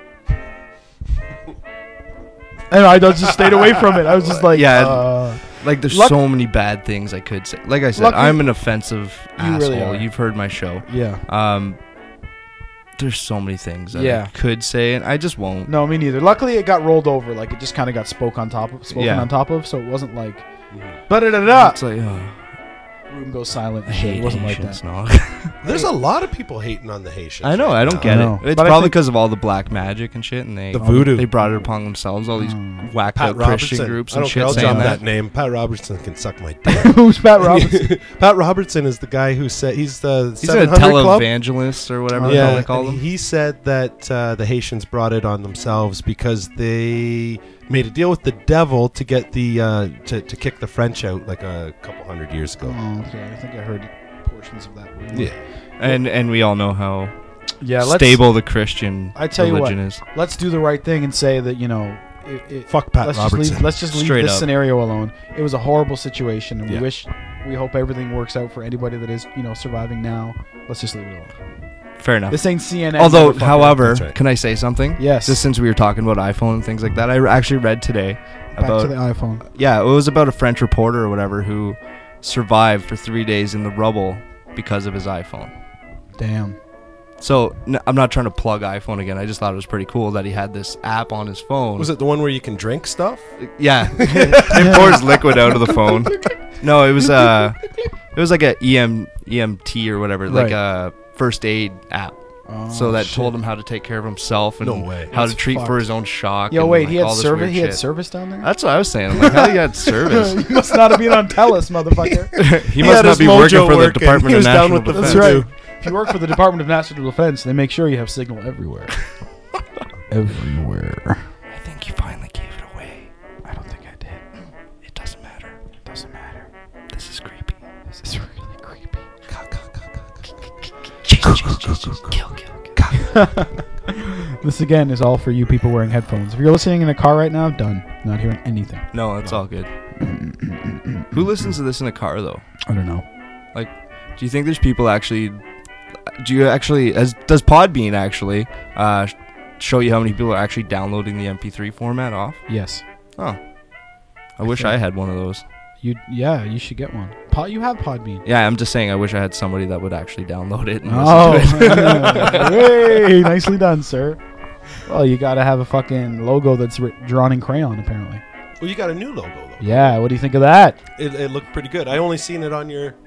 and I just stayed away from it. I was just like, Yeah. Like, there's so many bad things I could say. Like I said, Luckily- I'm an offensive You really asshole. are. You've heard my show. yeah. There's so many things that Yeah. I could say, and I just won't. No, me neither. Luckily, it got rolled over. Like it just kind of got spoken on top of, so it wasn't like, da-da-da-da. It's like, Room goes silent. I and shit. hate It wasn't like Haitians, that. no. There's a lot of people hating on the Haitians. I know. right I don't now. get I know. it. It's But I probably think- because of all the black magic and shit, and The voodoo. They brought it upon themselves. All these whacked Pat out Robertson. Christian groups I and don't care. shit I'll saying drop that. that name. Pat Robertson can suck my dick. Who's Pat Robertson? Pat Robertson is the guy who said he's the He's a 700 Club. televangelist or whatever the hell Yeah, they call and them. he said that the Haitians brought it on themselves because they made a deal with the devil to get the to kick the French out like a couple hundred years ago. Oh, okay. I think I heard portions of that. Yeah. And we all know how Yeah, stable the Christian I tell you what, religion is. let's do the right thing and say that, Fuck Pat let's Robertson. just leave Straight this up. scenario alone. It was a horrible situation, and Yeah. we hope everything works out for anybody that is, surviving now. Let's just leave it alone. Fair enough. This ain't CNN. Although, motherfucker. however, That's right. can I say something? Yes. Just since we were talking about iPhone and things like that, I actually read today Back about to the iPhone. it was about a French reporter or whatever who survived for 3 days in the rubble because of his iPhone. Damn. So I'm not trying to plug iPhone again. I just thought it was pretty cool that he had this app on his phone. Was it the one where you can drink stuff? Yeah, it pours liquid out of the phone. No, it was like a EMT or whatever, like Right. a first aid app. Oh, So that shit. told him how to take care of himself and No way. how That's to treat fucked. for his own shock. Yo, and, wait, like, he had all this service. weird He had shit. service down there. That's what I was saying. I'm like, how do you had service? You must not have been on Telus, motherfucker. he had must not his be working mojo for the working. Department He of was down National with the Defense. That's right. Too. If you work for the Department of National Defense, they make sure you have signal everywhere. Everywhere. I think you finally gave it away. I don't think I did. Kill. This again is all for you people wearing headphones. If you're listening in a car right now, done. Not hearing anything. No, it's all good. Who listens to this in a car though? I don't know. Like, do you think there's people actually? Does Podbean actually show you how many people are actually downloading the MP3 format off? Yes. Oh, I wish think- I had one of those. You should get one. You have Podbean. Yeah, I'm just saying. I wish I had somebody that would actually download it and Oh, listen to it. hey, nicely done, sir. Well, you gotta have a fucking logo that's drawn in crayon, apparently. Well, you got a new logo though. Yeah, what do you think of that? It looked pretty good. I only seen it on your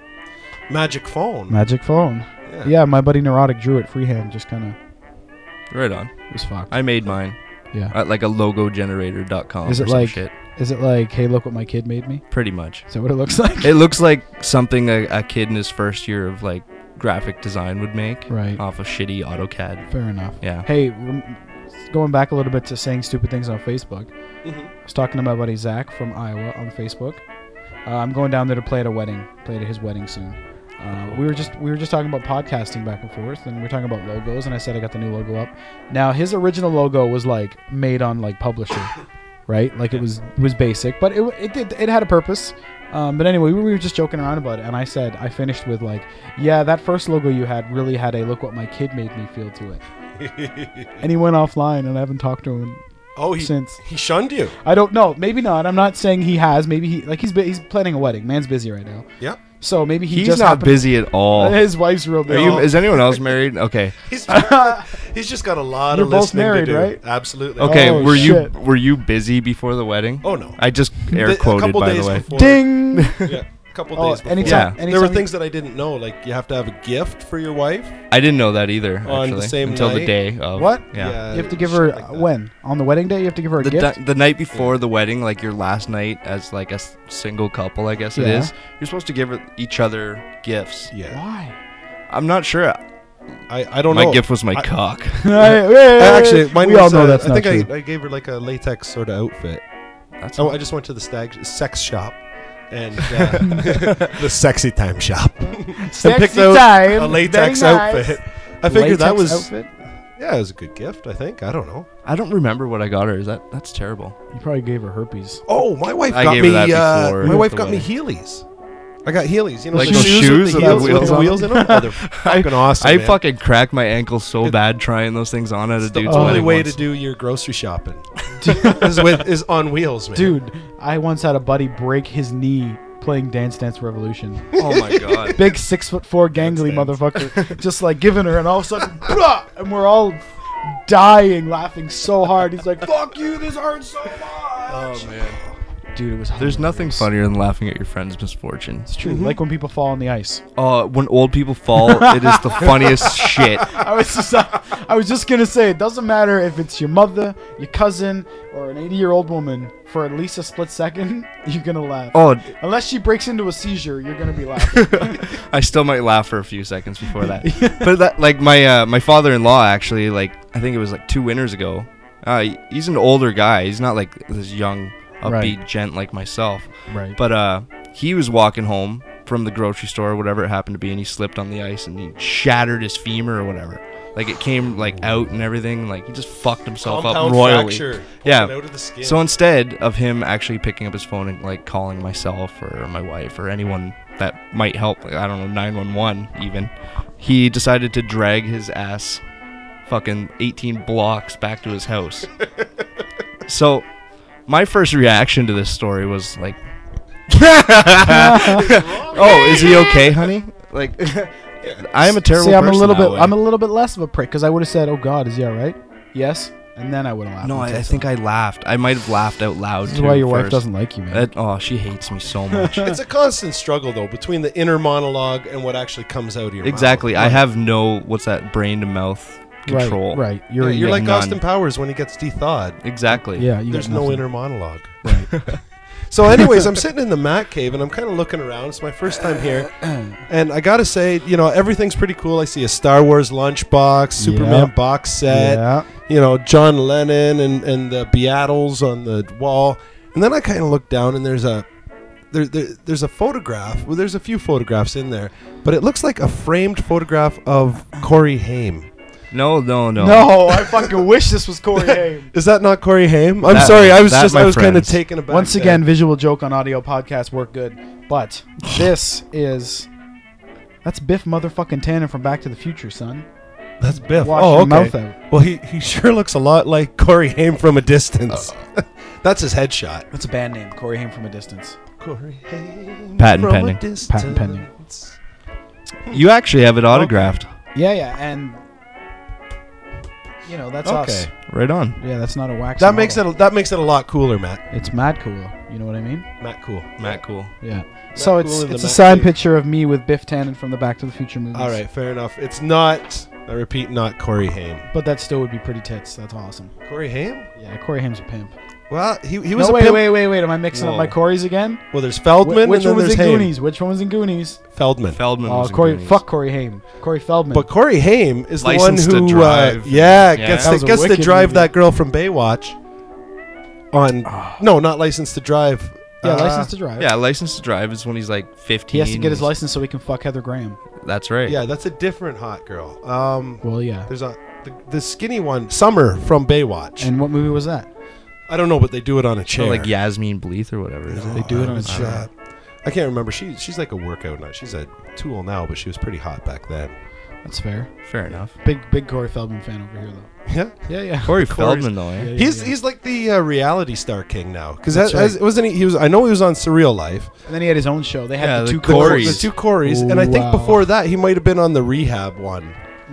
magic phone. Magic phone. Yeah, my buddy Neurotic drew it freehand, just kind of. Right on. It was fucked. I made mine Yeah. at like a logogenerator.com. Is it or some like- shit. Is it like, hey, look what my kid made me? Pretty much. Is that what it looks like? It looks like something a kid in his first year of like graphic design would make. Right. Off of shitty AutoCAD. Fair enough. Yeah. Hey, going back a little bit to saying stupid things on Facebook. Mhm. I was talking to my buddy Zach from Iowa on Facebook. I'm going down there to play at his wedding soon. We were just talking about podcasting back and forth, and we were talking about logos, and I said I got the new logo up. Now his original logo was like made on like Publisher, right? Like it was basic, but it had a purpose. But anyway, we were just joking around about it, and I said I finished with like, yeah, that first logo you had really had a look what my kid made me feel to it. And he went offline, and I haven't talked to him since. He shunned you. I don't know. Maybe not. I'm not saying he has. Maybe he's planning a wedding. Man's busy right now. Yep. So maybe He's just not happened- busy at all. His wife's real Are busy. you, is anyone else married? Okay. He's just got a lot You're of both listening married, to do. right? Absolutely. Okay. Oh, were shit. you busy before the wedding? Oh no. I just air A quoted couple by days the way. before. Ding. Yeah. Couple Oh, days before. anytime. Yeah. There were things that I didn't know, like you have to have a gift for your wife. I didn't know that either. On the Actually, same until the night? day of. What? Yeah. You have to give her shit like that. when on the wedding day. You have to give her a gift. The night before the wedding, like your last night as like a single couple, I guess it Yeah. is. You're supposed to give each other gifts. Yeah. Why? I'm not sure. I don't My know. gift was my cock. Actually, mine we was, all know that's I not think true. I gave her like a latex sort of outfit. That's Oh, I just went to the sex shop and the sexy time shop and Sexy picked out time. a latex Very nice. outfit. I figured that Latex was outfit? yeah, it was a good gift. I think I don't know. I don't remember what I got her. That's terrible. You probably gave her herpes. Oh, my wife I got gave me. her that before My wife the got me wedding. Heelys. I got Heelys. You know, Like the those shoes shoes with with the the wheels, wheels on in them. Oh, they're fucking awesome. I man. fucking cracked my ankle so bad trying those things on at a It's the dude's only wedding way once. to do your grocery shopping is on wheels, man. Dude, I once had a buddy break his knee playing Dance Dance Revolution. Oh my god. Big 6'4" gangly Dance. motherfucker, just like giving her, and all of a sudden, "Bruh!" And we're all dying, laughing so hard. He's like, "Fuck you! This hurts so much." Oh man. Dude, it was. There's nothing hilarious. funnier than laughing at your friend's misfortune. It's true. Like when people fall on the ice. When old people fall, it is the funniest shit. I was just gonna say, it doesn't matter if it's your mother, your cousin, or an 80-year-old woman. For at least a split second, you're gonna laugh. Oh, Unless she breaks into a seizure, you're gonna be laughing. I still might laugh for a few seconds before that. But that, like my father-in-law actually, like I think it was like 2 winters ago. He's an older guy. He's not like this young, upbeat gent like myself. Right. But he was walking home from the grocery store or whatever it happened to be, and he slipped on the ice and he shattered his femur or whatever. Like it came like out and everything. Like he just fucked himself up Compound royally. fracture Yeah. poking out of the skin. So instead of him actually picking up his phone and like calling myself or my wife or anyone that might help, like, I don't know, 911 even, he decided to drag his ass fucking 18 blocks back to his house. So my first reaction to this story was like, oh, is he okay, honey? Like, I am a terrible See, I'm a person little that bit. way. I'm a little bit less of a prick because I would have said, "Oh God, is he all right?" Yes, and then I would have laughed. No, and said I think something. I laughed. I might have laughed out loud This is too. why your wife first. doesn't like you, man. Oh, she hates me so much. it's a constant struggle though between the inner monologue and what actually comes out of your Exactly. mouth. I have no brain to mouth control. Right. You're You're like none. Austin Powers when he gets de-thawed. Exactly. Yeah. You There's got no nothing. inner monologue. Right. So anyways, I'm sitting in the Mac cave and I'm kind of looking around. It's my first time here. And I got to say, you know, everything's pretty cool. I see a Star Wars lunchbox, Superman Yep. box set, Yeah. you know, John Lennon and the Beatles on the wall. And then I kind of look down and there's a there's a photograph. Well, there's a few photographs in there, but it looks like a framed photograph of Corey Haim. No. No, I fucking wish this was Corey Haim. Is that not Corey Haim? I'm That- sorry. I was that, my kind of friends. taken aback. Once there. again, visual joke on audio podcasts work good. But this is... That's Biff motherfucking Tannen from Back to the Future, son. that's Biff. Wash Oh, your okay. mouth out. Well, he sure looks a lot like Corey Haim from a distance. That's his headshot. That's a band name, Corey Haim from a distance. Corey Haim Patent from pending. a distance. Patent pending. You actually have it autographed. Yeah, and... You know, that's us. Okay. Right on. Yeah, that's not a wax That makes model. it a lot cooler, Matt. It's mad cool. You know what I mean? Matt, cool. Matt, cool. Yeah. So cool in the it's a Matt signed cave. picture of me with Biff Tannen from the Back to the Future movies. All right, fair enough. It's not. I repeat, not Corey Haim. But that still would be pretty tits. That's awesome. Corey Haim? Yeah, Corey Haim's a pimp. Well, he was No, a pimp. wait. Am I mixing up Whoa. my Corys again? Well, there's Feldman Which and then one was there's in Haim. Goonies? Which one was in Goonies? Feldman. Feldman Oh, was in Corey. Goonies. Fuck Corey Haim. Corey Feldman. But Corey Haim is License the to one who, Drive. yeah, Yeah. gets That was to, a gets to wicked drive movie. that girl from Baywatch. On no, not License to Drive. yeah, license to drive. Yeah, License to Drive is when he's like 15. He has to get his license so he can fuck Heather Graham. That's right. Yeah, that's a different hot girl. Well, yeah. There's the skinny one, Summer from Baywatch. And what movie was that? I don't know, but they do it on a Or chair. like Yasmin Bleeth or whatever. Is They it? do it on a was, chair. I can't remember. She's like a workout nut. She's a tool now, but she was pretty hot back then. That's fair. Fair enough. Big Corey Feldman fan over here, though. Yeah, Yeah. Corey Corey's- Feldman though, eh? Yeah. he's like the reality star king now. Because That's right. wasn't he? He was. I know he was on Surreal Life. And then he had his own show. They had Yeah, the the two Corys. The two Corys, and I think Wow. before that he might have been on the Rehab one.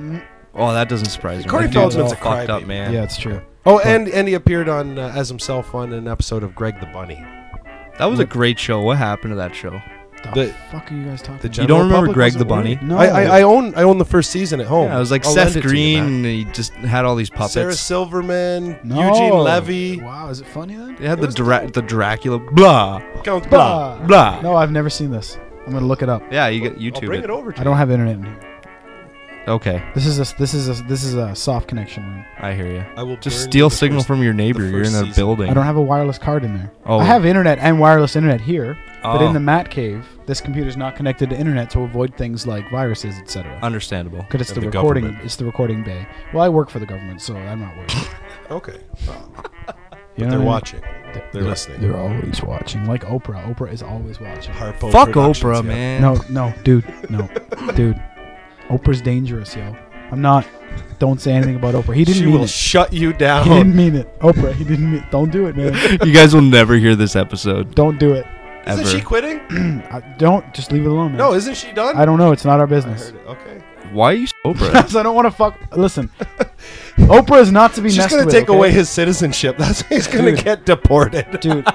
Oh, that doesn't surprise me. Corey That dude's Feldman's all a fucked up crybaby. man. Yeah, it's true. Oh, and he appeared on as himself on an episode of Greg the Bunny. That was a great show. What happened to that show? The The- fuck are you guys talking The about? You don't general remember public Greg wasn't the Bunny? worried? No. I own the first season at home. Yeah, it was like I'll Seth lend it to you, Green. Matt. And he just had all these puppets. Sarah Silverman, No. Eugene Levy, Wow, is it funny then? They had the Dracula. Blah Count blah blah. No, I've never seen this. I'm gonna look it up. Yeah, you get I'll YouTube bring it. it over to I don't have internet in here. Okay, This is a soft connection room. I hear you. I will Just burn steal you the signal first- from your neighbor. the You're in first a season. building. I don't have a wireless card in there. Oh. I have internet and wireless internet here, but Oh. in the Matt cave, this computer's not connected to internet to avoid things like viruses, etc. Understandable. Because it's And the the recording. government. It's the recording bay. Well, I work for the government, so I'm not worried. Okay, You but know they're what I mean? watching. They're listening. They're always watching. Like Oprah. Oprah is always watching. Harpo Fuck Productions, Oprah, yeah. man. No, dude. Dude. Oprah's dangerous, yo. I'm not. Don't say anything about Oprah. He didn't She mean will it. shut you He down. didn't mean it. Oprah, he didn't mean it. Don't do it, man. You guys will never hear this episode Don't do it. ever. Isn't she quitting? Don't. Just leave it alone, man. No, isn't she done? I don't know. It's not our I business. heard it. Okay. Why are you Oprah? Because I don't want to fuck. Listen. Oprah is not to be She's messed gonna with, take okay? away his citizenship. That's why he's gonna Dude. get deported. Dude,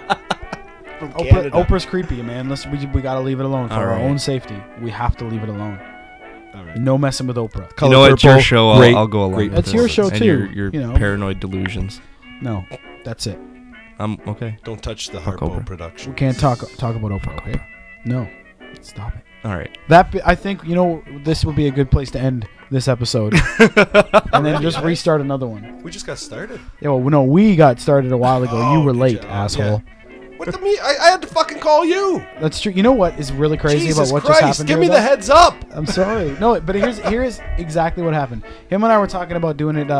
From Canada. Oprah's creepy, man. Listen, we gotta leave it alone for All our right. own safety. We have to leave it alone. All right. No messing with Oprah. You know what? It's your Purple, show. great- I'll go along. great with It's your this. show, And too, Your you know. paranoid delusions. No, that's it. I'm okay. Don't touch the Fuck Harpo Oprah. production. We can't talk about Oprah, okay? No, stop it. All right. I think this would be a good place to end this episode, and then just restart another one. We just got started. Yeah, well, no, we got started a while ago. Oh, you were did late, ya? Oh, asshole. What the me? I had to fucking call you. That's true. You know what is really crazy Jesus about what Christ! just happened? Give here, me the though? heads up. I'm sorry. No, but here's exactly what happened. Him and I were talking about doing it.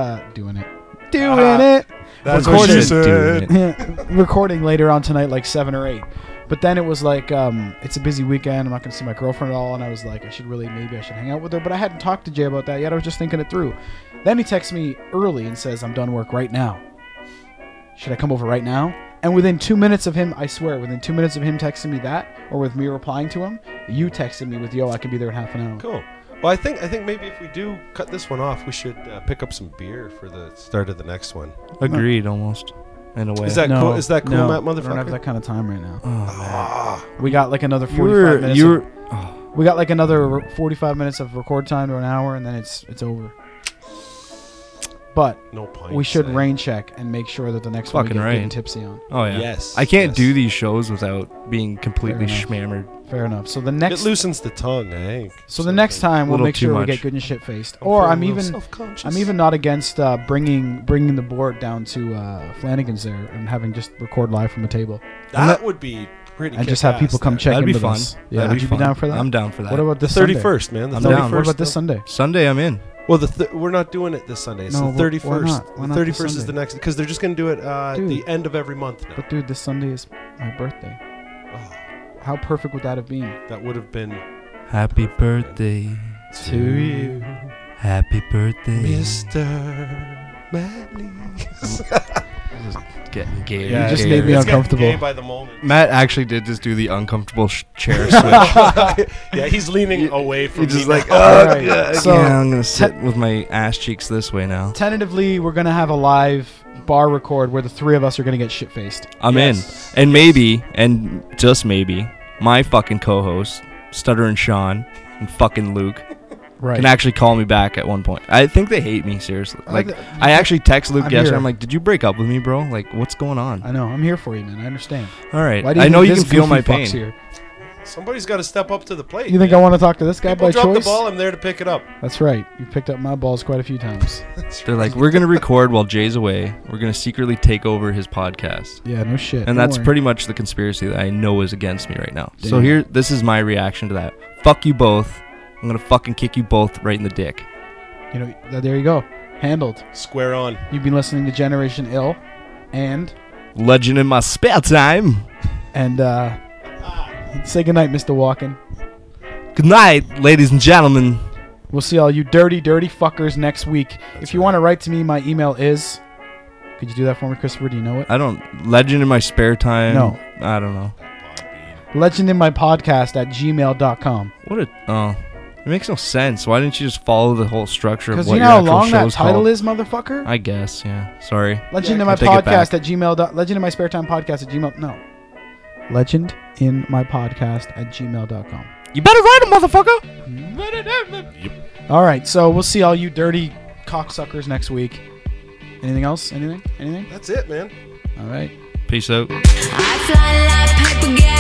That's what she said. Recording later on tonight, like 7 or 8. But then it was like, it's a busy weekend. I'm not going to see my girlfriend at all. And I was like, maybe I should hang out with her. But I hadn't talked to Jay about that yet. I was just thinking it through. Then he texts me early and says, I'm done work right now. Should I come over right now? And within 2 minutes of him, I swear, within 2 minutes of him texting me that, or with me replying to him, you texted me with, I can be there in half an hour. Cool. Well, I think maybe if we do cut this one off, we should pick up some beer for the start of the next one. Agreed, almost. In a way. Is that cool? Is that cool, no, Matt, I don't have motherfucker? that kind of time right now. Ah, We got like another 45 minutes. Oh. We got like another 45 minutes of record time to an hour, and then it's over. But no point. we should rain check and make sure that the next one we Fucking get right. getting tipsy on. Oh yeah. Yes, I can't yes. do these shows without being completely Fair enough. schmammered. Fair enough. So the It next, loosens the tongue, eh? so the next time we'll Little make too sure we much. get good and shit faced. Or I'm even not against bringing the board down to Flanagan's there and having just record live from a table. That would be pretty and just have people come check That'd in be with fun. us. Yeah, That'd would be you fun. be down for that? I'm down for that. What about The this Sunday? 31st, man. The I'm 31st. down. What about this though. Sunday? Sunday, I'm in. Well, we're not doing it this Sunday. It's No, the why 31st. not? Why The not this 31st is Sunday? the next, because they're just going to do it at Dude. the end of every month now. But dude, this Sunday is my birthday. Oh, How perfect would that have been? that would have been Happy birthday To you. Happy birthday. Mr. Madley. Getting gay. Yeah, and just gayer. made me It's getting uncomfortable. gay by the moment. Matt actually did just do the uncomfortable chair switch. Yeah, he's leaning away from He's just me like, now. oh, Alright, yeah, so- I'm gonna sit with my ass cheeks this way now. Tentatively, we're gonna have a live bar record where the three of us are gonna get shit faced. I'm Yes. in, and maybe, and just maybe, my fucking co-host, Stutter and Sean, and fucking Luke, Right. can actually call me back at one point. I think they hate me, seriously. Like, th- I actually text Luke I'm yesterday. here. I'm like, did you break up with me, bro? Like, what's going on? I know. I'm here for you, man. I understand. All right. Why do I know think you this can feel goofy my fuck's pain. here? Somebody's got to step up to the plate. You think I want to talk to this guy People by drop choice? the ball, I'm there to pick it up. That's right. You picked up my balls quite a few times. They're like, we're going to record while Jay's away. We're going to secretly take over his podcast. Yeah, no shit. And Don't that's worry. pretty much the conspiracy that I know is against me right now. So Damn. this is my reaction to that. Fuck you both. I'm going to fucking kick you both right in the dick. You know, there you go. Handled. Square on. You've been listening to Generation Ill, and Legend in my spare time. say goodnight, Mr. Walken. Good night, ladies and gentlemen. We'll see all you dirty, dirty fuckers next week. If you want to write to me, my email is. Could you do that for me, Christopher? Do you know it? I don't. Legend in my spare time. No. I don't know. legendinmypodcast@gmail.com. It makes no sense. Why didn't you just follow the whole structure of Because what you your know how actual long that show's title called? is, motherfucker? I guess, yeah. Sorry. Legend in I my take it back. podcast at gmail. Legend in my spare time podcast at gmail. No. Legend in my podcast at gmail.com. You better write it, motherfucker. All right, so we'll see all you dirty cocksuckers next week. Anything else? Anything? That's it, man. All right. Peace out. I fly like paper gas.